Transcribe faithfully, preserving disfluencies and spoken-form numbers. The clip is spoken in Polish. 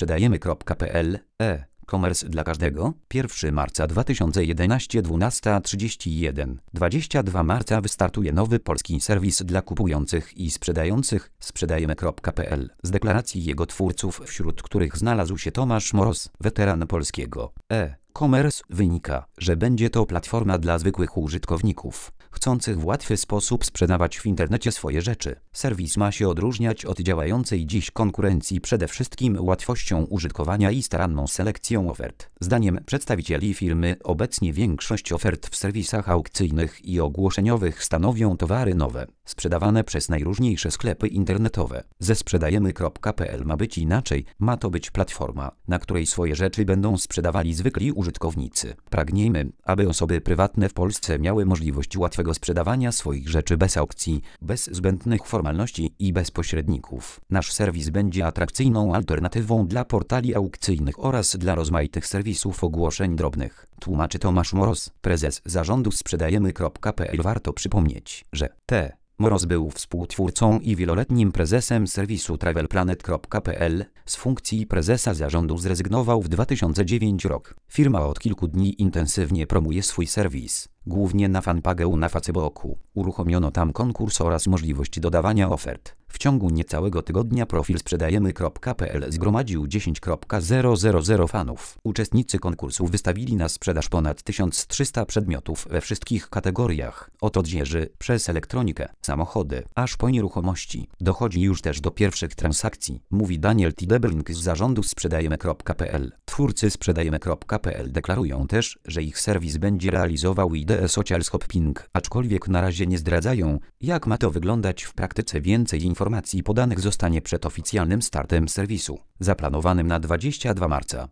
sprzedajemy.pl e-commerce dla każdego. pierwszego marca dwa tysiące jedenastego, dwunasta trzydzieści jeden, dwudziestego drugiego marca wystartuje nowy polski serwis dla kupujących i sprzedających sprzedajemy.pl. Z deklaracji jego twórców, wśród których znalazł się Tomasz Moroz, weteran polskiego e-commerce, wynika, że będzie to platforma dla zwykłych użytkowników chcących w łatwy sposób sprzedawać w internecie swoje rzeczy. Serwis ma się odróżniać od działającej dziś konkurencji przede wszystkim łatwością użytkowania i staranną selekcją ofert. Zdaniem przedstawicieli firmy obecnie większość ofert w serwisach aukcyjnych i ogłoszeniowych stanowią towary nowe, sprzedawane przez najróżniejsze sklepy internetowe. Ze sprzedajemy.pl ma być inaczej, ma to być platforma, na której swoje rzeczy będą sprzedawali zwykli użytkownicy. Pragniemy, aby osoby prywatne w Polsce miały możliwość łatwego sprzedawania swoich rzeczy bez aukcji, bez zbędnych formalności i bez pośredników. Nasz serwis będzie atrakcyjną alternatywą dla portali aukcyjnych oraz dla rozmaitych serwisów ogłoszeń drobnych, tłumaczy Tomasz Moroz, prezes zarządu sprzedajemy.pl. Warto przypomnieć, że T. Moroz był współtwórcą i wieloletnim prezesem serwisu travelplanet.pl. Z funkcji prezesa zarządu zrezygnował w dwa tysiące dziewiątym roku. Firma od kilku dni intensywnie promuje swój serwis, głównie na fanpage'u na Facebooku. Uruchomiono tam konkurs oraz możliwość dodawania ofert. W ciągu niecałego tygodnia profil sprzedajemy.pl zgromadził dziesięć tysięcy fanów. Uczestnicy konkursu wystawili na sprzedaż ponad tysiąc trzysta przedmiotów we wszystkich kategoriach, od odzieży, przez elektronikę, samochody, aż po nieruchomości. Dochodzi już też do pierwszych transakcji, mówi Daniel Tidebring z zarządu sprzedajemy.pl. Twórcy sprzedajemy.pl deklarują też, że ich serwis będzie realizował ideę social shopping, aczkolwiek na razie nie zdradzają, jak ma to wyglądać w praktyce. Więcej informacji podanych zostanie przed oficjalnym startem serwisu, zaplanowanym na dwudziestego drugiego marca.